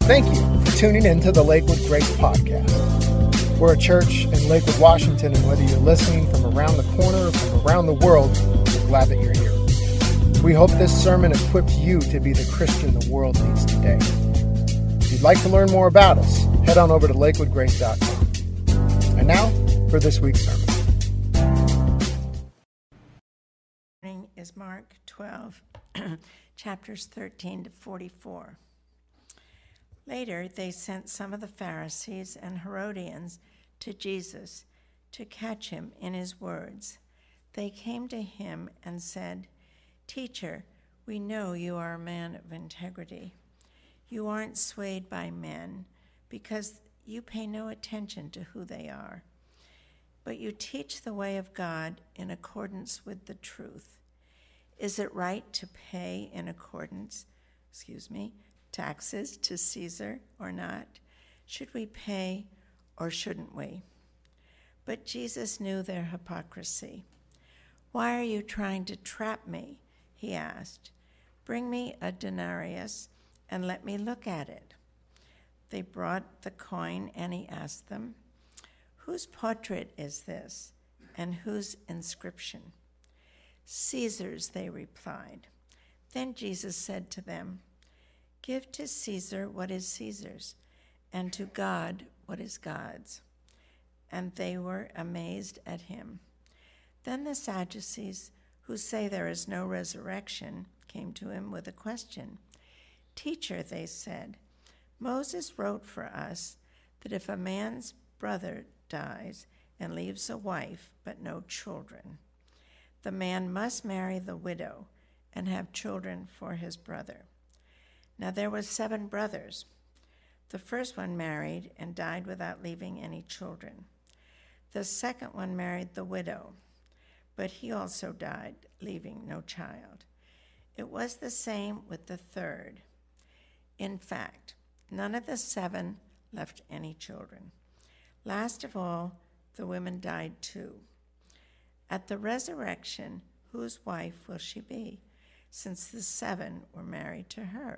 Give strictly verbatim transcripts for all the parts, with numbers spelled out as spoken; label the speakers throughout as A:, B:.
A: Thank you for tuning in to the Lakewood Grace Podcast. We're a church in Lakewood, Washington, and whether you're listening from around the corner or from around the world, we're glad that you're here. We hope this sermon equips you to be the Christian the world needs today. If you'd like to learn more about us, head on over to lakewood grace dot com. And now, for this week's sermon.
B: Morning is Mark twelve, chapters thirteen to forty-four. Later, they sent some of the Pharisees and Herodians to Jesus to catch him in his words. They came to him and said, "Teacher, we know you are a man of integrity. You aren't swayed by men because you pay no attention to who they are, but you teach the way of God in accordance with the truth. Is it right to pay in accordance, excuse me, taxes to Caesar or not? Should we pay or shouldn't we?" But Jesus knew their hypocrisy. "Why are you trying to trap me?" he asked. "Bring me a denarius and let me look at it." They brought the coin and he asked them, "Whose portrait is this and whose inscription?" "Caesar's," they replied. Then Jesus said to them, "Give to Caesar what is Caesar's, and to God what is God's." And they were amazed at him. Then the Sadducees, who say there is no resurrection, came to him with a question. "Teacher," they said, "Moses wrote for us that if a man's brother dies and leaves a wife but no children, the man must marry the widow and have children for his brother. Now there were seven brothers. The first one married and died without leaving any children. The second one married the widow, but he also died, leaving no child. It was the same with the third. In fact, none of the seven left any children. Last of all, the women died too. At the resurrection, whose wife will she be, since the seven were married to her?"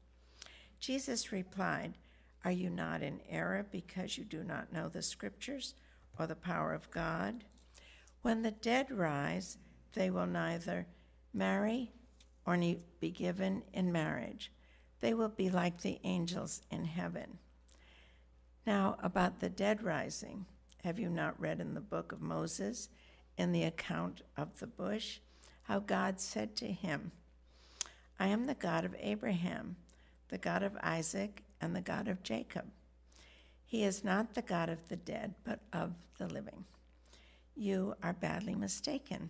B: Jesus replied, "Are you not in error because you do not know the scriptures or the power of God? When the dead rise, they will neither marry or be given in marriage. They will be like the angels in heaven. Now, about the dead rising, have you not read in the book of Moses, in the account of the bush, how God said to him, 'I am the God of Abraham, the God of Isaac, and the God of Jacob'? He is not the God of the dead, but of the living. You are badly mistaken."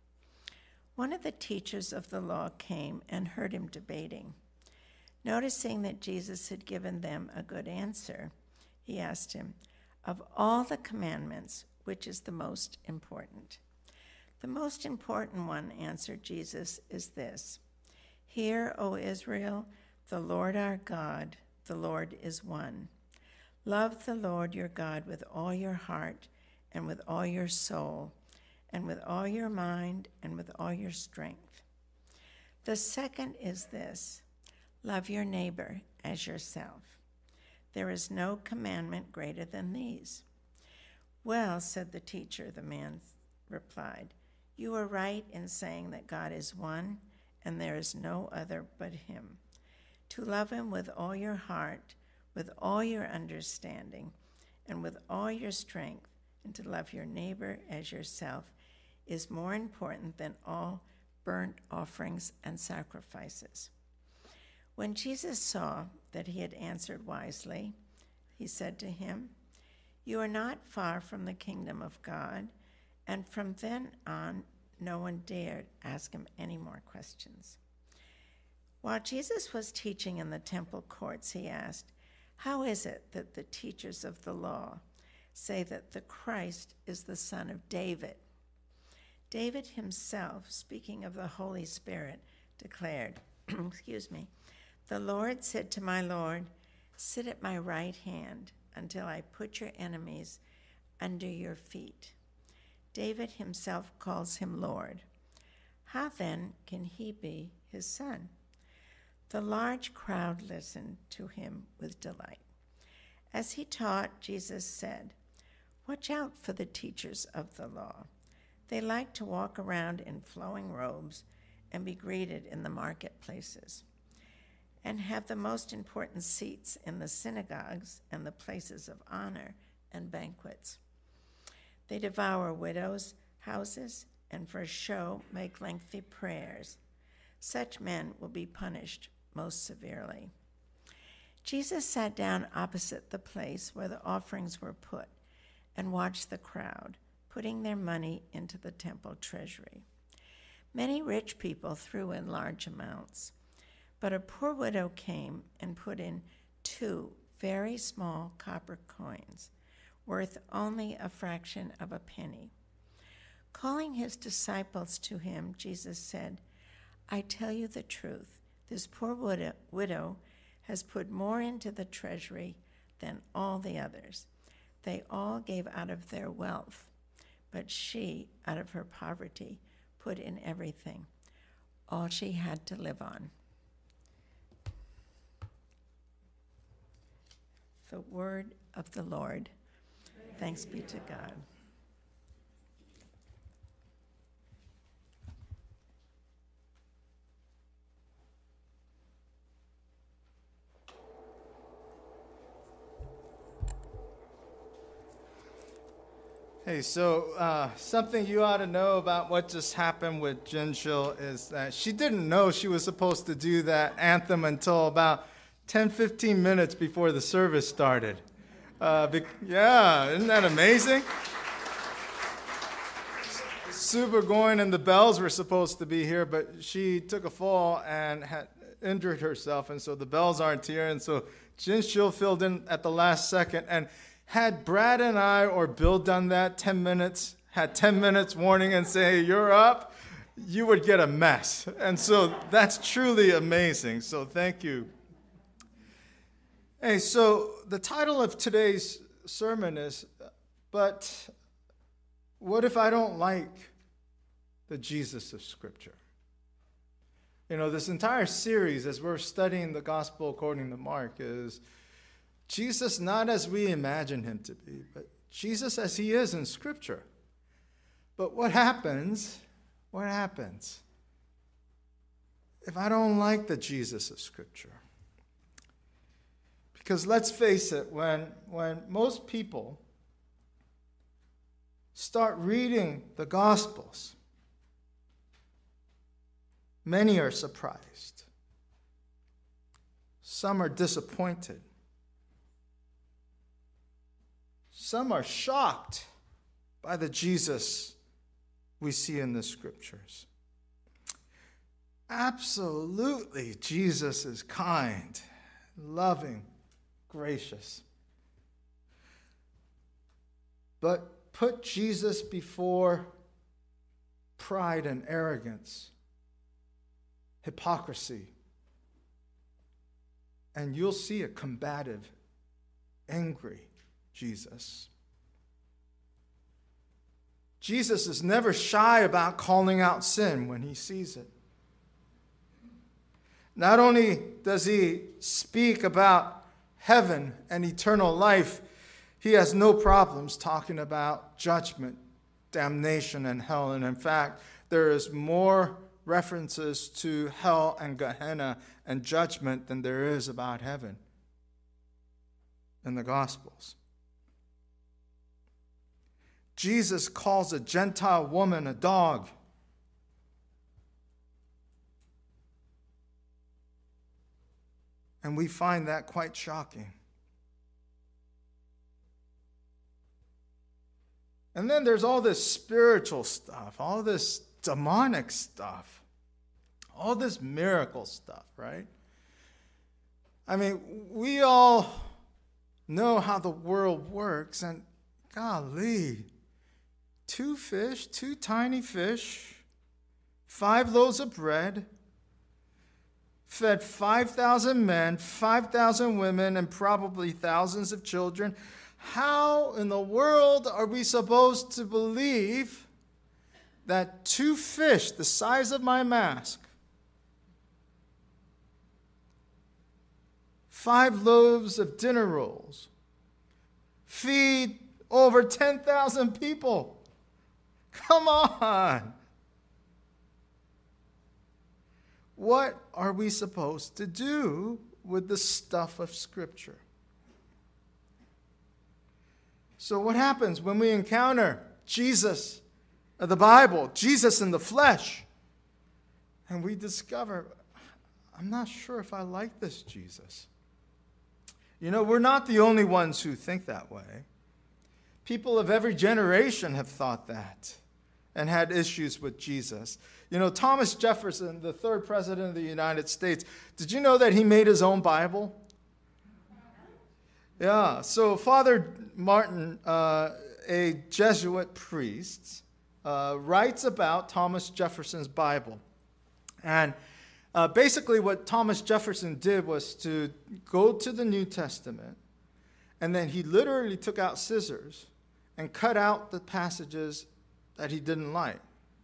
B: One of the teachers of the law came and heard him debating. Noticing that Jesus had given them a good answer, he asked him, "Of all the commandments, which is the most important?" "The most important one," answered Jesus, "is this: 'Hear, O Israel, the Lord our God, the Lord is one. Love the Lord your God with all your heart and with all your soul and with all your mind and with all your strength. The second is this: love your neighbor as yourself. There is no commandment greater than these.'" "Well," said the teacher, the man replied, "you are right in saying that God is one and there is no other but him. To love him with all your heart, with all your understanding, and with all your strength, and to love your neighbor as yourself is more important than all burnt offerings and sacrifices." When Jesus saw that he had answered wisely, he said to him, "You are not far from the kingdom of God." And from then on, no one dared ask him any more questions. While Jesus was teaching in the temple courts, he asked, "How is it that the teachers of the law say that the Christ is the son of David?" David himself, speaking of the Holy Spirit, declared, excuse me, "The Lord said to my Lord, 'Sit at my right hand until I put your enemies under your feet.' David himself calls him Lord. How then can he be his son?" The large crowd listened to him with delight. As he taught, Jesus said, "Watch out for the teachers of the law. They like to walk around in flowing robes and be greeted in the marketplaces, and have the most important seats in the synagogues and the places of honor and banquets. They devour widows' houses and for show make lengthy prayers. Such men will be punished most severely." Jesus sat down opposite the place where the offerings were put and watched the crowd putting their money into the temple treasury. Many rich people threw in large amounts, but a poor widow came and put in two very small copper coins, worth only a fraction of a penny. Calling his disciples to him, Jesus said, "I tell you the truth, this poor widow, widow has put more into the treasury than all the others. They all gave out of their wealth, but she, out of her poverty, put in everything, all she had to live on." The word of the Lord. Thanks be to God.
C: Hey, so uh, something you ought to know about what just happened with Jinshil is that she didn't know she was supposed to do that anthem until about ten, fifteen minutes before the service started. Uh, be- yeah, isn't that amazing? Sue Burgoyne and the bells were supposed to be here, but she took a fall and had injured herself, and so the bells aren't here, and so Jinshil filled in at the last second. And had Brad and I or Bill done that ten minutes, had ten minutes warning and say, "You're up," you would get a mess. And so that's truly amazing. So thank you. Hey, so the title of today's sermon is, "But what if I don't like the Jesus of Scripture?" You know, this entire series, as we're studying the gospel according to Mark, is Jesus not as we imagine him to be, but Jesus as he is in Scripture. But what happens, what happens if I don't like the Jesus of Scripture? Because let's face it, when, when most people start reading the Gospels, many are surprised. Some are disappointed. Some are shocked by the Jesus we see in the Scriptures. Absolutely, Jesus is kind, loving, gracious. But put Jesus before pride and arrogance, hypocrisy, and you'll see a combative, angry Jesus. Jesus is never shy about calling out sin when he sees it. Not only does he speak about heaven and eternal life, he has no problems talking about judgment, damnation, and hell. And in fact, there is more references to hell and Gehenna and judgment than there is about heaven in the Gospels. Jesus calls a Gentile woman a dog. And we find that quite shocking. And then there's all this spiritual stuff, all this demonic stuff, all this miracle stuff, right? I mean, we all know how the world works, and golly, two fish, two tiny fish, five loaves of bread, fed five thousand men, five thousand women, and probably thousands of children. How in the world are we supposed to believe that two fish the size of my mask five loaves of dinner rolls, feed over ten thousand people. Come on. What are we supposed to do with the stuff of Scripture? So what happens when we encounter Jesus, or the Bible, Jesus in the flesh, and we discover, I'm not sure if I like this Jesus. You know, we're not the only ones who think that way. People of every generation have thought that and had issues with Jesus. You know, Thomas Jefferson, the third president of the United States, did you know that he made his own Bible? Yeah, so Father Martin, uh, a Jesuit priest, uh, writes about Thomas Jefferson's Bible. And uh, basically what Thomas Jefferson did was to go to the New Testament, and then he literally took out scissors and cut out the passages that he didn't like,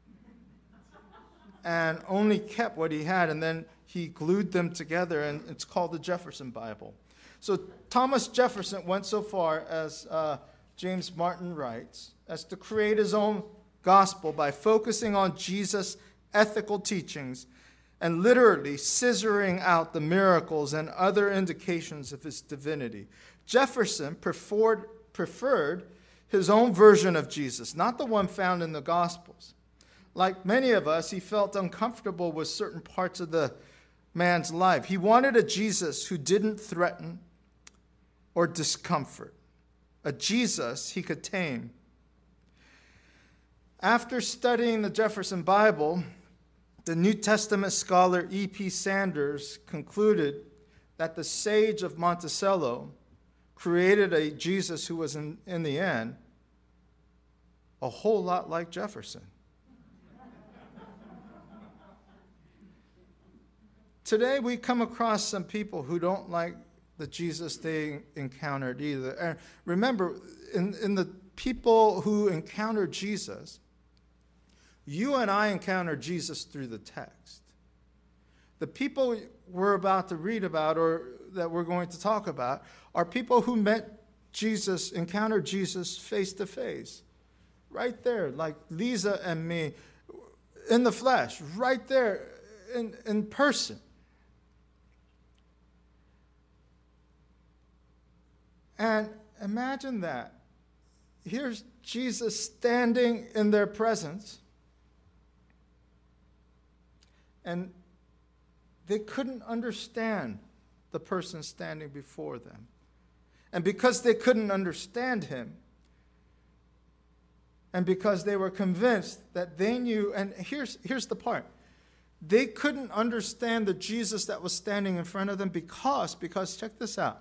C: and only kept what he had, and then he glued them together, and it's called the Jefferson Bible. So Thomas Jefferson went so far, as uh, James Martin writes, as to create his own gospel by focusing on Jesus' ethical teachings and literally scissoring out the miracles and other indications of his divinity. Jefferson preferred, preferred his own version of Jesus, not the one found in the Gospels. Like many of us, he felt uncomfortable with certain parts of the man's life. He wanted a Jesus who didn't threaten or discomfort, a Jesus he could tame. After studying the Jefferson Bible, the New Testament scholar E P Sanders concluded that the sage of Monticello created a Jesus who was, in, in the end, a whole lot like Jefferson. Today, we come across some people who don't like the Jesus they encountered either. And remember, in, in the people who encountered Jesus, you and I encountered Jesus through the text. The people we're about to read about, or that we're going to talk about, are people who met Jesus, encountered Jesus face to face. Right there, like Lisa and me, in the flesh, right there, in, in person. And imagine that. Here's Jesus standing in their presence, and they couldn't understand the person standing before them. And because they couldn't understand him, and because they were convinced that they knew, and here's, here's the part, they couldn't understand the Jesus that was standing in front of them because, because check this out,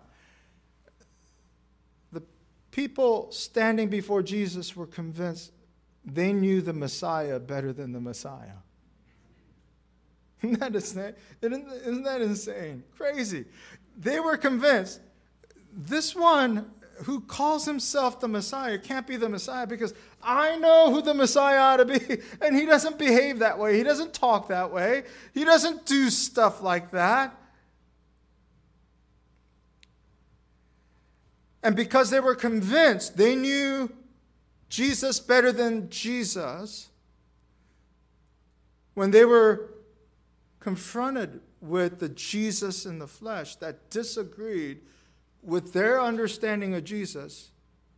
C: the people standing before Jesus were convinced they knew the Messiah better than the Messiah. Isn't that insane? Isn't that insane? Crazy. They were convinced this one who calls himself the Messiah can't be the Messiah because I know who the Messiah ought to be, and he doesn't behave that way. He doesn't talk that way. He doesn't do stuff like that. And because they were convinced they knew Jesus better than Jesus, when they were confronted with the Jesus in the flesh that disagreed with their understanding of Jesus,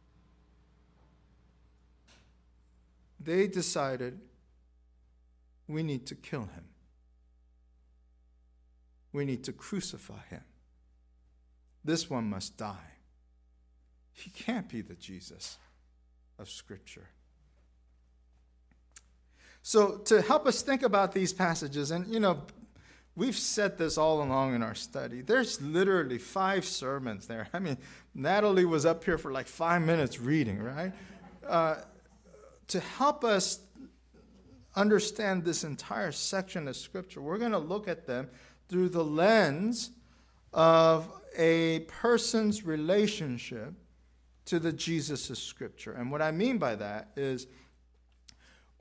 C: they decided, we need to kill him. We need to crucify him. This one must die. He can't be the Jesus of Scripture. So to help us think about these passages, and you know, we've said this all along in our study. There's literally five sermons there. I mean, Natalie was up here for like five minutes reading, right? Uh, to help us understand this entire section of Scripture, we're going to look at them through the lens of a person's relationship to the Jesus of Scripture. And what I mean by that is,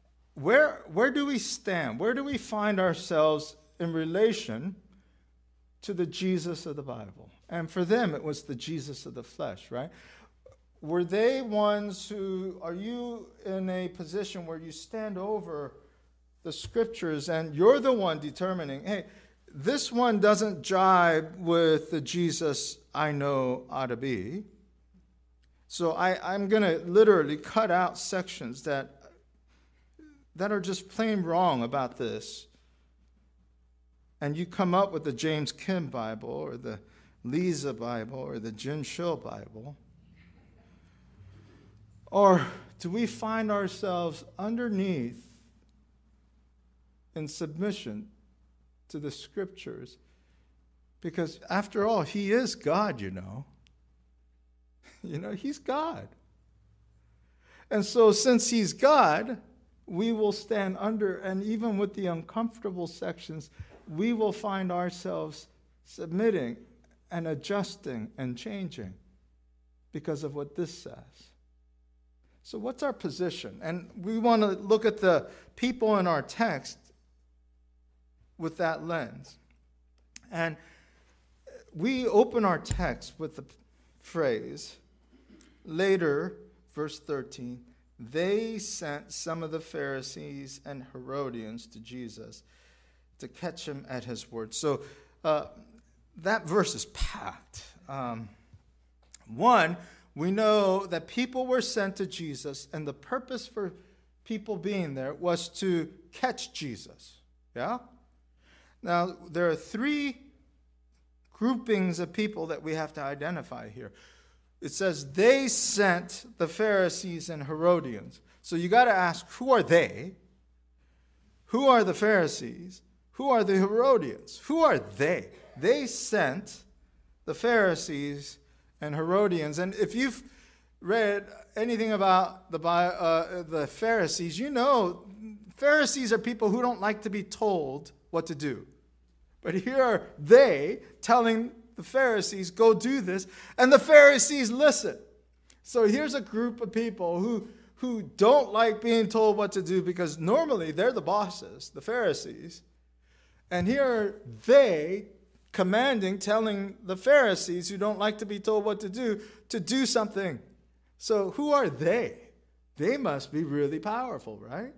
C: where, where do we stand? Where do we find ourselves in relation to the Jesus of the Bible. And for them, it was the Jesus of the flesh, right? Were they ones who, are you in a position where you stand over the scriptures and you're the one determining, hey, this one doesn't jibe with the Jesus I know ought to be. So I, I'm going to literally cut out sections that, that are just plain wrong about this. And you come up with the James Kim Bible or the Lisa Bible or the Jin Shil Bible. Or do we find ourselves underneath in submission to the scriptures? Because after all, he is God, you know. You know, he's God. And so since he's God, we will stand under, and even with the uncomfortable sections, we will find ourselves submitting and adjusting and changing because of what this says. So what's our position? And we want to look at the people in our text with that lens. And we open our text with the phrase, later, verse thirteen, they sent some of the Pharisees and Herodians to Jesus to catch him at his word. So uh, that verse is packed. Um, one, we know that people were sent to Jesus, and the purpose for people being there was to catch Jesus. Yeah? Now, there are three groupings of people that we have to identify here. It says they sent the Pharisees and Herodians. So you got to ask, who are they? Who are the Pharisees? Who are the Herodians? Who are they? They sent the Pharisees and Herodians. And if you've read anything about the, uh, the Pharisees, you know Pharisees are people who don't like to be told what to do. But here are they telling the Pharisees, go do this, and the Pharisees listen. So here's a group of people who, who don't like being told what to do because normally they're the bosses, the Pharisees. And here are they commanding, telling the Pharisees who don't like to be told what to do, to do something. So who are they? They must be really powerful, right?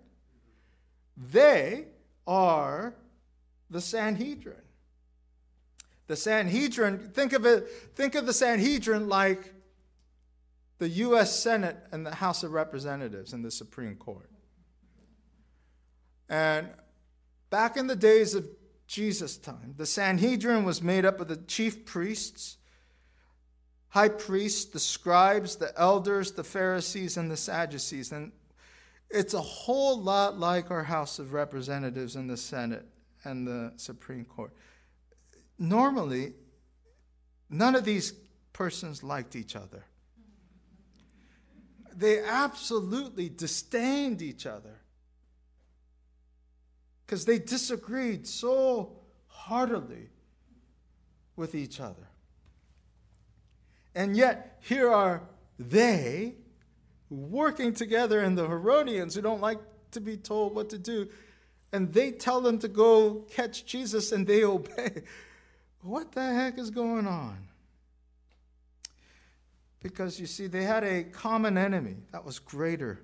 C: They are the Sanhedrin. The Sanhedrin, think of it, think of the Sanhedrin like the U S Senate and the House of Representatives and the Supreme Court. And back in the days of Jesus' time, the Sanhedrin was made up of the chief priests, high priests, the scribes, the elders, the Pharisees, and the Sadducees. And it's a whole lot like our House of Representatives and the Senate and the Supreme Court. Normally, none of these persons liked each other. They absolutely disdained each other because they disagreed so heartily with each other. And yet, here are they working together, and the Herodians who don't like to be told what to do, and they tell them to go catch Jesus, and they obey. What the heck is going on? Because, you see, they had a common enemy that was greater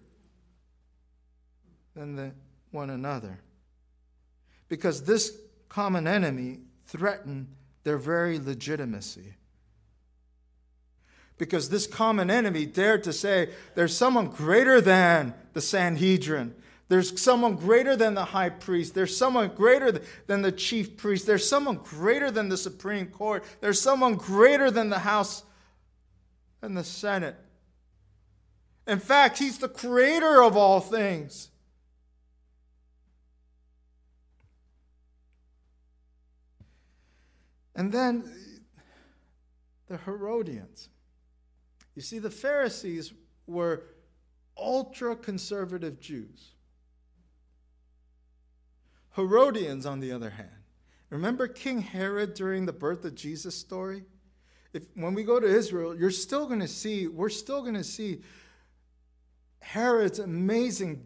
C: than the one another. Because this common enemy threatened their very legitimacy. Because this common enemy dared to say, there's someone greater than the Sanhedrin. There's someone greater than the high priest. There's someone greater than the chief priest. There's someone greater than the Supreme Court. There's someone greater than the House and the Senate. In fact, he's the creator of all things. And then the Herodians. You see, the Pharisees were ultra-conservative Jews. Herodians, on the other hand. Remember King Herod during the birth of Jesus story? If, when we go to Israel, you're still going to see, we're still going to see Herod's amazing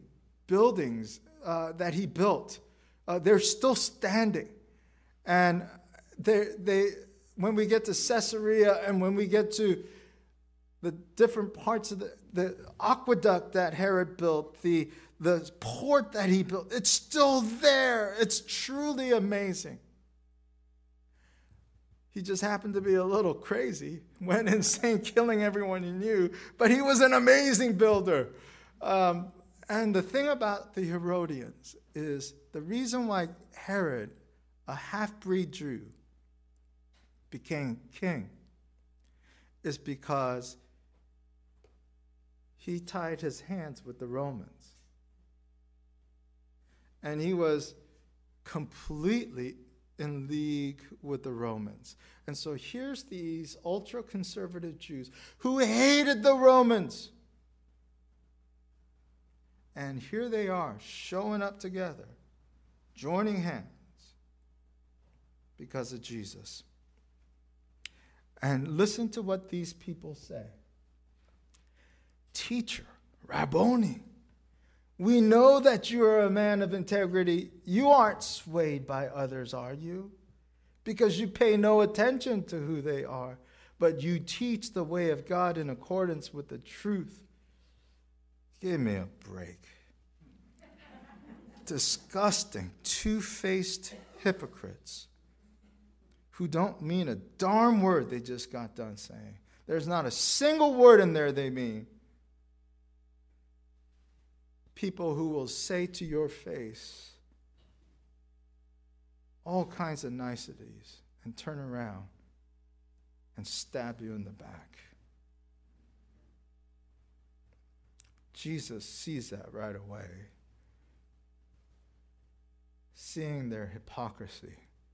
C: buildings uh, that he built. Uh, they're still standing. And they, they, when we get to Caesarea and when we get to the different parts of the, the aqueduct that Herod built, the, the port that he built, it's still there. It's truly amazing. He just happened to be a little crazy, went insane, killing everyone he knew, but he was an amazing builder. Um, and the thing about the Herodians is the reason why Herod, a half-breed Jew, became king is because he tied his hands with the Romans. And he was completely in league with the Romans. And so here's these ultra-conservative Jews who hated the Romans. And here they are, showing up together, joining hands because of Jesus. And listen to what these people say. Teacher, Rabboni, we know that you are a man of integrity. You aren't swayed by others, are you? Because you pay no attention to who they are, but you teach the way of God in accordance with the truth. Give me a break. Disgusting, two-faced hypocrites who don't mean a darn word they just got done saying. There's not a single word in there they mean. People who will say to your face all kinds of niceties and turn around and stab you in the back. Jesus sees that right away, seeing their hypocrisy.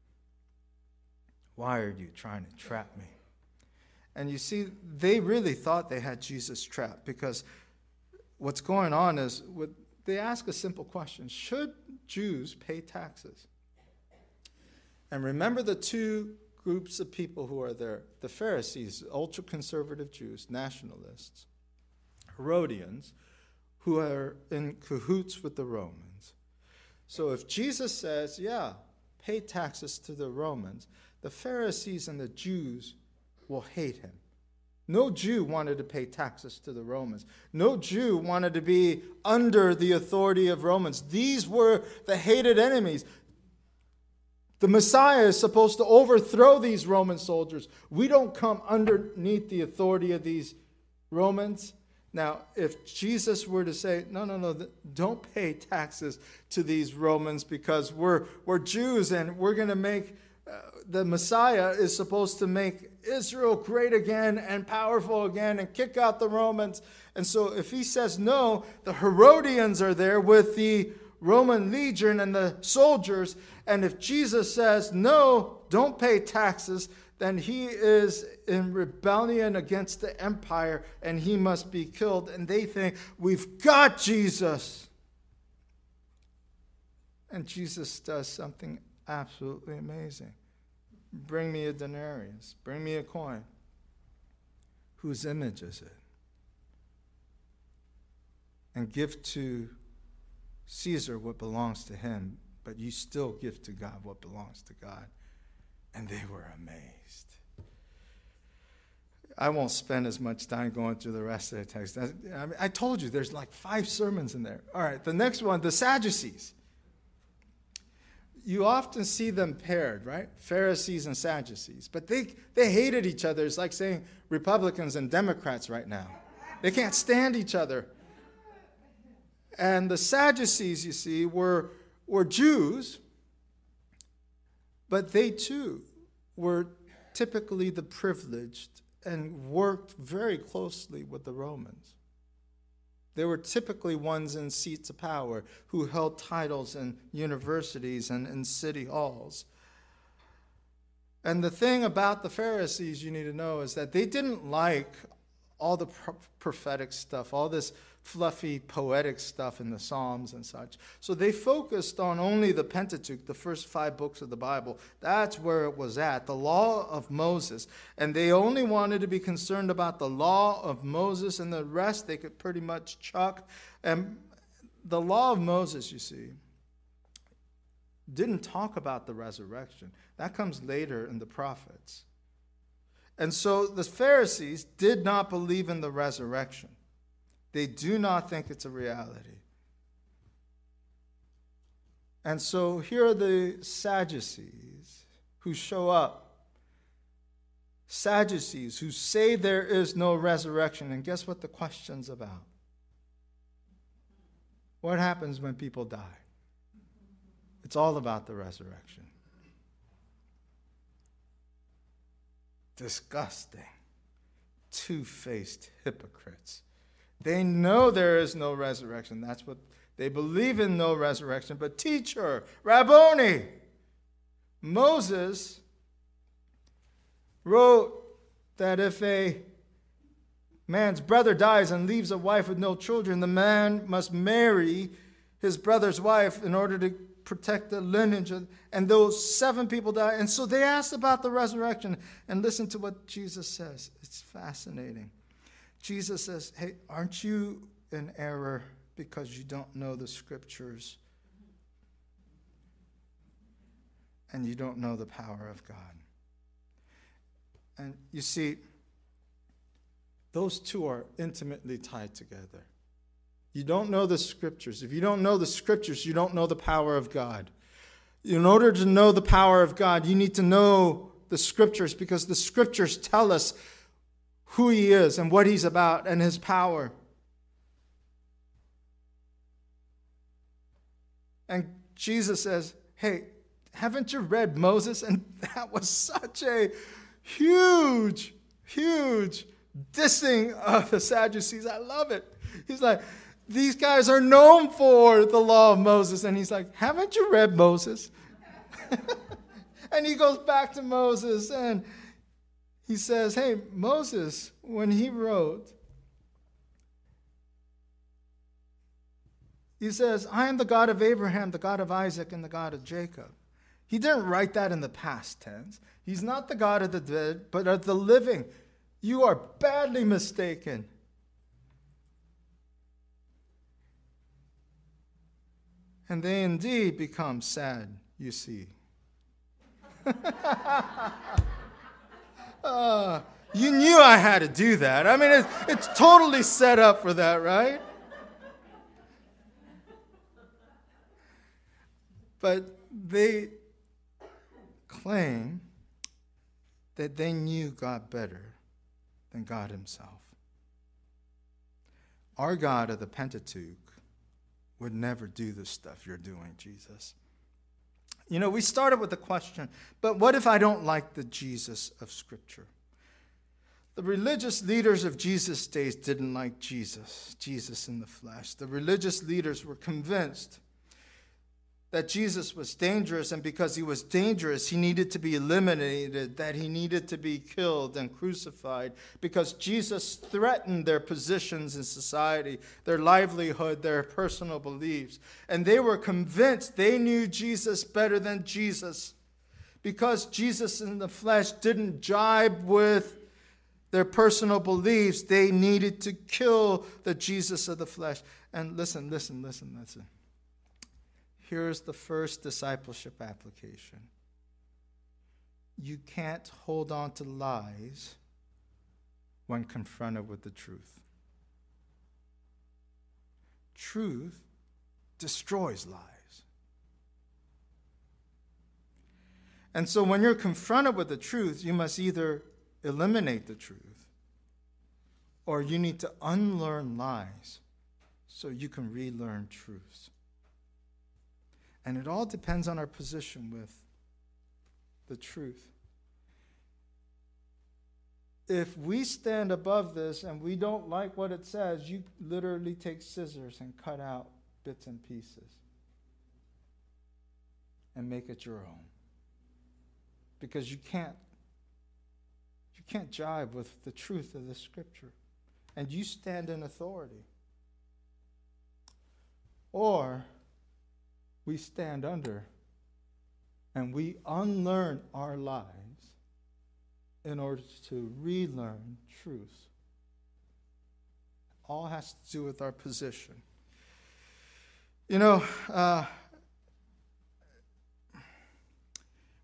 C: Why are you trying to trap me? And you see, they really thought they had Jesus trapped, because what's going on is with, they ask a simple question: should Jews pay taxes? And remember the two groups of people who are there: the Pharisees, ultra-conservative Jews, nationalists; Herodians, who are in cahoots with the Romans. So if Jesus says, yeah, pay taxes to the Romans, the Pharisees and the Jews will hate him. No Jew wanted to pay taxes to the Romans. No Jew wanted to be under the authority of Romans. These were the hated enemies. The Messiah is supposed to overthrow these Roman soldiers. We don't come underneath the authority of these Romans. Now, if Jesus were to say, no, no, no, don't pay taxes to these Romans because we're, we're Jews and we're going to make, uh, the Messiah is supposed to make Israel great again and powerful again and kick out the Romans. And so if he says no, the Herodians are there with the Roman legion and the soldiers. And if Jesus says no, don't pay taxes, then he is in rebellion against the empire and he must be killed. And they think, we've got Jesus. And Jesus does something absolutely amazing. Bring me a denarius. Bring me a coin. Whose image is it? And give to Caesar what belongs to him, but you still give to God what belongs to God. And they were amazed. I won't spend as much time going through the rest of the text. I, I, mean, I told you there's like five sermons in there. All right, the next one, the Sadducees. You often see them paired, right? Pharisees and Sadducees. But they, they hated each other. It's like saying Republicans and Democrats right now. They can't stand each other. And the Sadducees, you see, were, were Jews, but they too were typically the privileged and worked very closely with the Romans. They were typically ones in seats of power who held titles in universities and in city halls. And the thing about the Pharisees you need to know is that they didn't like all the prophetic stuff, all this fluffy, poetic stuff in the Psalms and such. So they focused on only the Pentateuch, the first five books of the Bible. That's where it was at, the law of Moses. And they only wanted to be concerned about the law of Moses, and the rest they could pretty much chuck. And the law of Moses, you see, didn't talk about the resurrection. That comes later in the prophets. And so the Pharisees did not believe in the resurrection. They do not think it's a reality. And so here are the Sadducees who show up. Sadducees who say there is no resurrection. And guess what the question's about? What happens when people die? It's all about the resurrection. Disgusting, two-faced hypocrites. They know there is no resurrection. That's what they believe in, no resurrection. But teacher, Rabboni, Moses wrote that if a man's brother dies and leaves a wife with no children, the man must marry his brother's wife in order to protect the lineage. And those seven people died. And so they asked about the resurrection. And listen to what Jesus says. It's fascinating. Jesus says, hey, aren't you in error because you don't know the scriptures and you don't know the power of God? And you see, those two are intimately tied together. You don't know the scriptures. If you don't know the scriptures, you don't know the power of God. In order to know the power of God, you need to know the scriptures, because the scriptures tell us who he is and what he's about and his power. And Jesus says, hey, haven't you read Moses? And that was such a huge, huge dissing of the Sadducees. I love it. He's like, these guys are known for the law of Moses. And he's like, haven't you read Moses? And he goes back to Moses and he says, hey, Moses, when he wrote, he says, I am the God of Abraham, the God of Isaac, and the God of Jacob. He didn't write that in the past tense. He's not the God of the dead, but of the living. You are badly mistaken. And they indeed become sad, you see. uh, you knew I had to do that. I mean, it's, it's totally set up for that, right? But they claim that they knew God better than God himself. Our God of the Pentateuch would never do the stuff you're doing, Jesus. You know, we started with the question, but what if I don't like the Jesus of Scripture? The religious leaders of Jesus' days didn't like Jesus, Jesus in the flesh. The religious leaders were convinced that Jesus was dangerous, and because he was dangerous, he needed to be eliminated, that he needed to be killed and crucified, because Jesus threatened their positions in society, their livelihood, their personal beliefs. And they were convinced they knew Jesus better than Jesus. Because Jesus in the flesh didn't jibe with their personal beliefs, they needed to kill the Jesus of the flesh. And listen, listen, listen, listen. Here's the first discipleship application. You can't hold on to lies when confronted with the truth. Truth destroys lies. And so when you're confronted with the truth, you must either eliminate the truth or you need to unlearn lies so you can relearn truths. And it all depends on our position with the truth. If we stand above this and we don't like what it says, you literally take scissors and cut out bits and pieces and make it your own. Because you can't, you can't jive with the truth of the Scripture. And you stand in authority. Or we stand under and we unlearn our lies in order to relearn truth. All has to do with our position. You know, uh,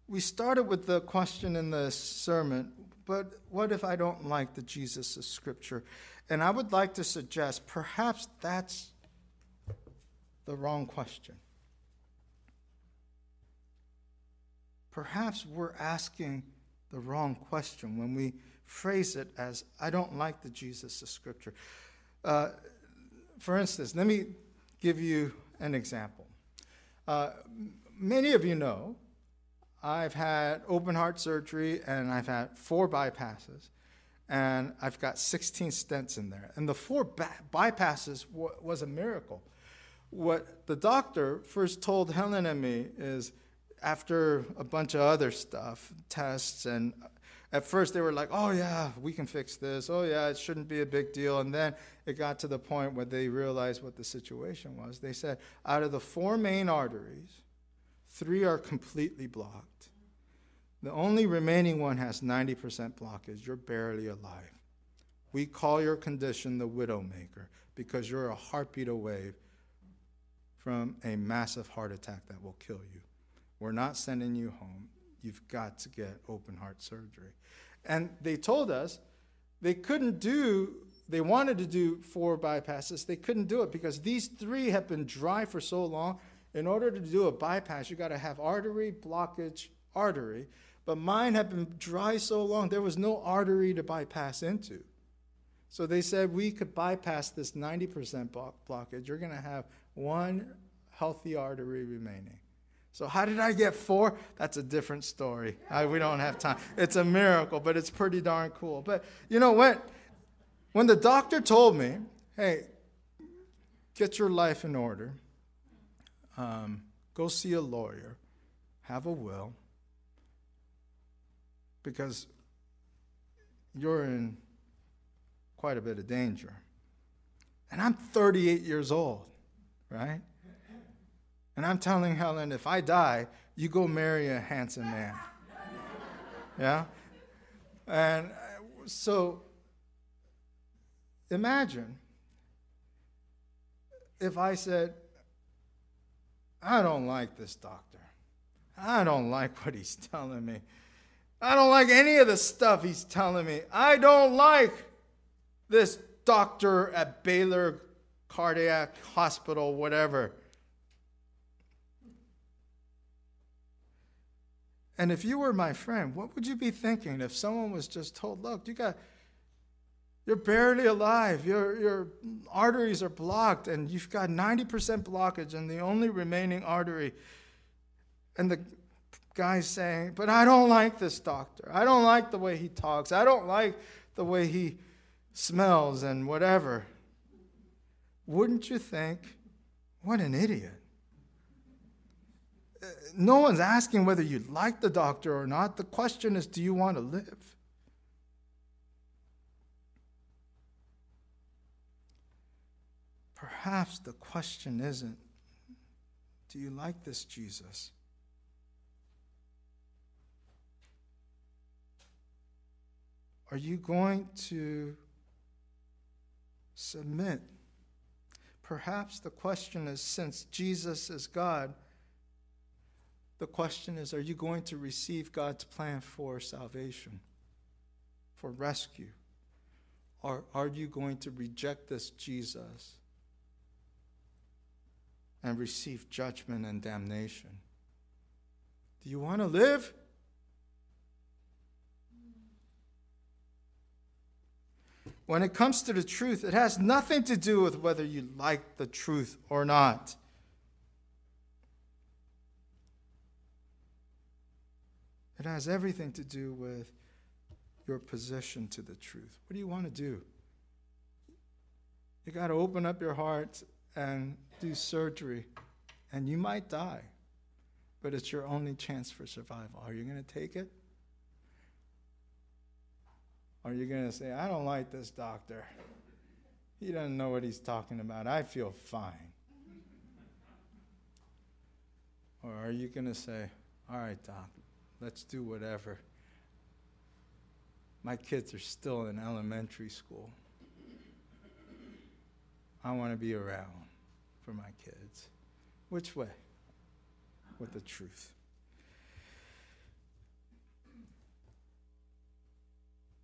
C: we started with the question in the sermon, but what if I don't like the Jesus of Scripture? And I would like to suggest perhaps that's the wrong question. Perhaps we're asking the wrong question when we phrase it as, I don't like the Jesus of Scripture. Uh, for instance, let me give you an example. Uh, many of you know I've had open heart surgery and I've had four bypasses and I've got sixteen stents in there. And the four ba- bypasses w- was a miracle. What the doctor first told Helen and me is, after a bunch of other stuff, tests, and at first they were like, oh yeah, we can fix this. Oh yeah, it shouldn't be a big deal. And then it got to the point where they realized what the situation was. They said, out of the four main arteries, three are completely blocked. The only remaining one has ninety percent blockage. You're barely alive. We call your condition the widowmaker because you're a heartbeat away from a massive heart attack that will kill you. We're not sending you home. You've got to get open heart surgery. And they told us they couldn't do, they wanted to do four bypasses. They couldn't do it because these three have been dry for so long. In order to do a bypass, you got to have artery, blockage, artery. But mine had been dry so long, there was no artery to bypass into. So they said we could bypass this ninety percent blockage. You're going to have one healthy artery remaining. So how did I get four? That's a different story. I, we don't have time. It's a miracle, but it's pretty darn cool. But you know, when, when the doctor told me, hey, get your life in order, um, go see a lawyer, have a will, because you're in quite a bit of danger. And I'm thirty-eight years old, right? And I'm telling Helen, if I die, you go marry a handsome man. Yeah? And so imagine if I said, I don't like this doctor. I don't like what he's telling me. I don't like any of the stuff he's telling me. I don't like this doctor at Baylor Cardiac Hospital, whatever. And if you were my friend, what would you be thinking if someone was just told, look, you got, you're barely alive, your, your arteries are blocked, and you've got ninety percent blockage, and the only remaining artery, and the guy's saying, but I don't like this doctor. I don't like the way he talks. I don't like the way he smells and whatever. Wouldn't you think, what an idiot? No one's asking whether you like the doctor or not. The question is, do you want to live? Perhaps the question isn't, do you like this Jesus? Are you going to submit? Perhaps the question is, since Jesus is God, the question is, are you going to receive God's plan for salvation, for rescue? Or are you going to reject this Jesus and receive judgment and damnation? Do you want to live? When it comes to the truth, it has nothing to do with whether you like the truth or not. It has everything to do with your position to the truth. What do you want to do? You got to open up your heart and do surgery, and you might die, but it's your only chance for survival. Are you going to take it? Are you going to say, I don't like this doctor. He doesn't know what he's talking about. I feel fine. Or are you going to say, all right, doc, let's do whatever. My kids are still in elementary school. I want to be around for my kids. Which way? With the truth.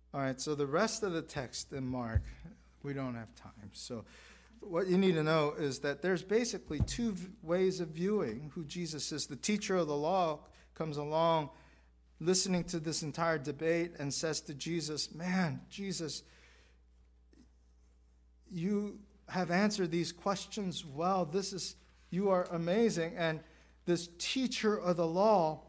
C: All right, so the rest of the text in Mark, we don't have time. So what you need to know is that there's basically two v- ways of viewing who Jesus is. The teacher of the law comes along listening to this entire debate and says to Jesus, man, Jesus, you have answered these questions well. This is, you are amazing. And this teacher of the law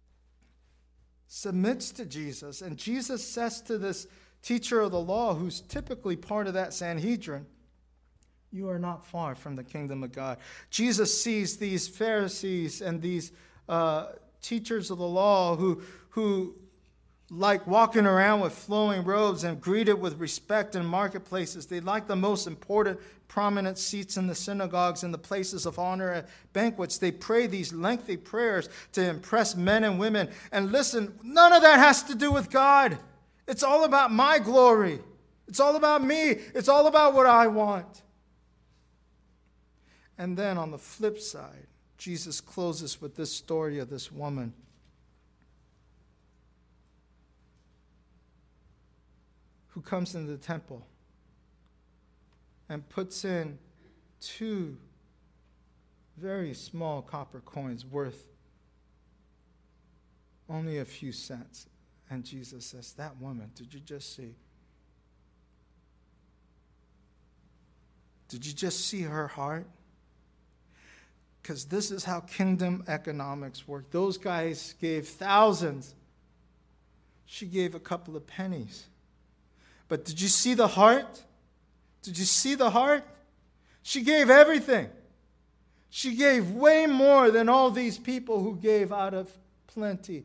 C: submits to Jesus. And Jesus says to this teacher of the law, who's typically part of that Sanhedrin, you are not far from the kingdom of God. Jesus sees these Pharisees and these uh, teachers of the law who, who like walking around with flowing robes and greeted with respect in marketplaces. They like the most important, prominent seats in the synagogues and the places of honor at banquets. They pray these lengthy prayers to impress men and women. And listen, none of that has to do with God. It's all about my glory. It's all about me. It's all about what I want. And then on the flip side, Jesus closes with this story of this woman who comes into the temple and puts in two very small copper coins worth only a few cents. And Jesus says, that woman, did you just see? Did you just see her heart? Because this is how kingdom economics work. Those guys gave thousands. She gave a couple of pennies. But did you see the heart? Did you see the heart? She gave everything. She gave way more than all these people who gave out of plenty.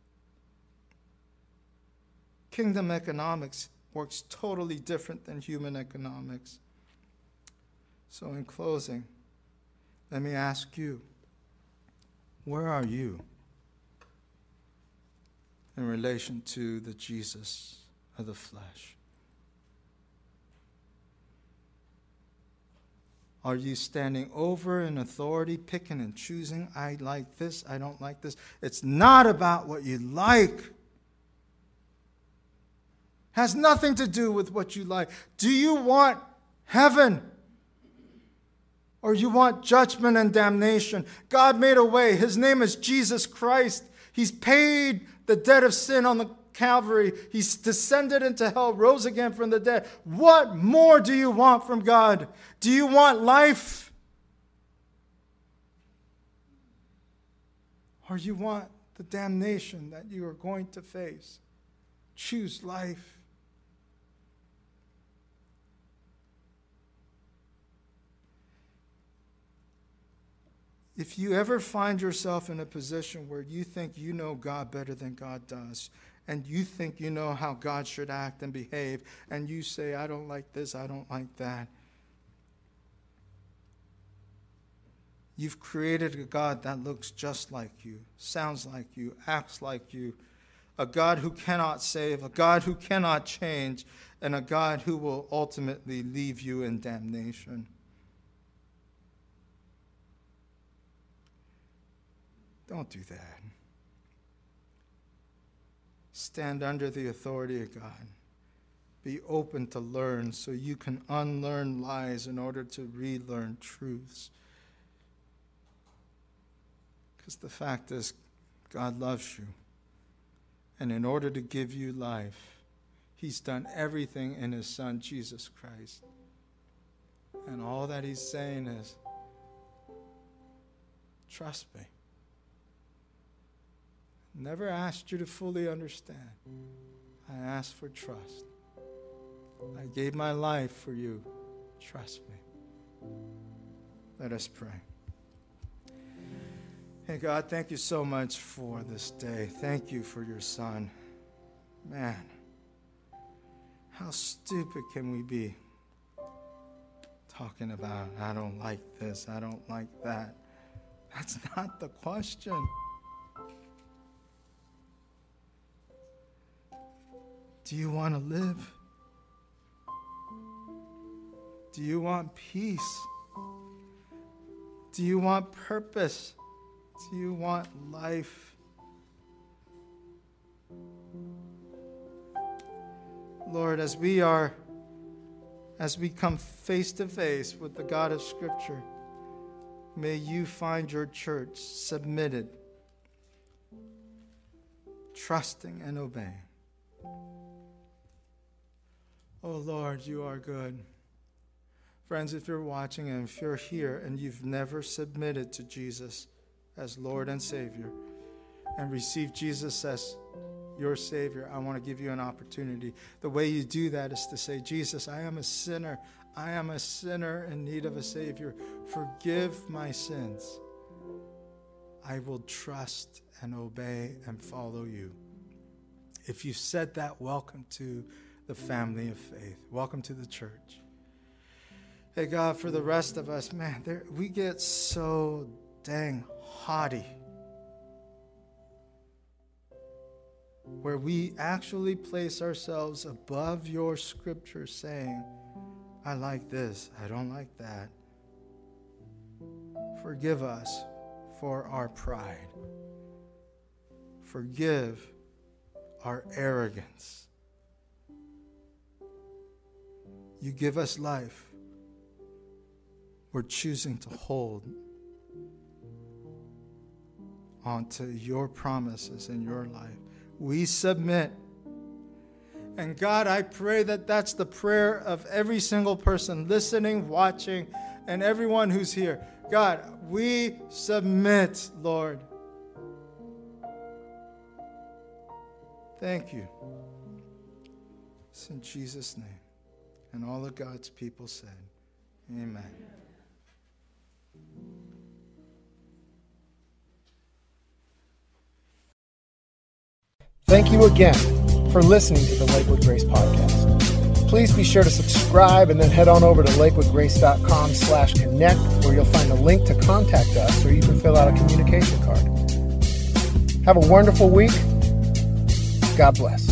C: Kingdom economics works totally different than human economics. So in closing, let me ask you, where are you in relation to the Jesus of the flesh? Are you standing over in authority, picking and choosing? I like this, I don't like this. It's not about what you like. Has nothing to do with what you like. Do you want heaven? Or you want judgment and damnation? God made a way. His name is Jesus Christ. He's paid the debt of sin on the Calvary. He's descended into hell, rose again from the dead. What more do you want from God? Do you want life? Or you want the damnation that you are going to face? Choose life. If you ever find yourself in a position where you think you know God better than God does, and you think you know how God should act and behave, and you say, I don't like this, I don't like that, you've created a God that looks just like you, sounds like you, acts like you, a God who cannot save, a God who cannot change, and a God who will ultimately leave you in damnation. Don't do that. Stand under the authority of God. Be open to learn so you can unlearn lies in order to relearn truths. Because the fact is, God loves you. And in order to give you life, He's done everything in His Son, Jesus Christ. And all that He's saying is, trust me. Never asked you to fully understand. I asked for trust. I gave my life for you. Trust me. Let us pray. Hey, God, thank you so much for this day. Thank you for your Son. Man, how stupid can we be talking about, I don't like this, I don't like that. That's not the question. Do you want to live? Do you want peace? Do you want purpose? Do you want life? Lord, as we are, as we come face to face with the God of Scripture, may you find your church submitted, trusting and obeying. Oh Lord, you are good. Friends, if you're watching and if you're here and you've never submitted to Jesus as Lord and Savior and received Jesus as your Savior, I want to give you an opportunity. The way you do that is to say, Jesus, I am a sinner. I am a sinner in need of a Savior. Forgive my sins. I will trust and obey and follow you. If you've said that, welcome to the family of faith. Welcome to the church. Hey, God, for the rest of us, man, there, we get so dang haughty, where we actually place ourselves above your Scripture, saying, I like this, I don't like that. Forgive us for our pride. Forgive our arrogance. You give us life. We're choosing to hold onto your promises in your life. We submit. And God, I pray that that's the prayer of every single person listening, watching, and everyone who's here. God, we submit, Lord. Thank you. It's in Jesus' name. And all of God's people said, amen.
A: Thank you again for listening to the Lakewood Grace Podcast. Please be sure to subscribe and then head on over to lakewoodgrace.com slash connect where you'll find a link to contact us or you can fill out a communication card. Have a wonderful week. God bless.